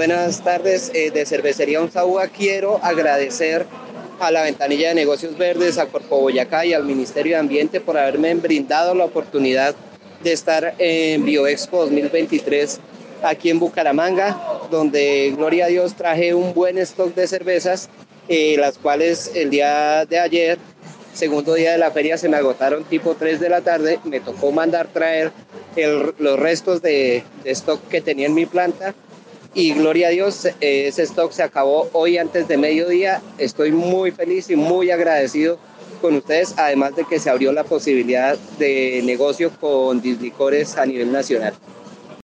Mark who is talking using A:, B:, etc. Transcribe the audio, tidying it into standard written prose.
A: Buenas tardes, de Cervecería Unzaúa. Quiero agradecer a la Ventanilla de Negocios Verdes, a Corpo Boyacá y al Ministerio de Ambiente por haberme brindado la oportunidad de estar en Bioexpo 2023 aquí en Bucaramanga, donde, gloria a Dios, traje un buen stock de cervezas, las cuales el día de ayer, segundo día de la feria, se me agotaron tipo 3 de la tarde. Me tocó mandar traer los restos de stock que tenía en mi planta y gloria a Dios, ese stock se acabó hoy antes de mediodía. Estoy muy feliz y muy agradecido con ustedes, además de que se abrió la posibilidad de negocio con Dislicores a nivel nacional.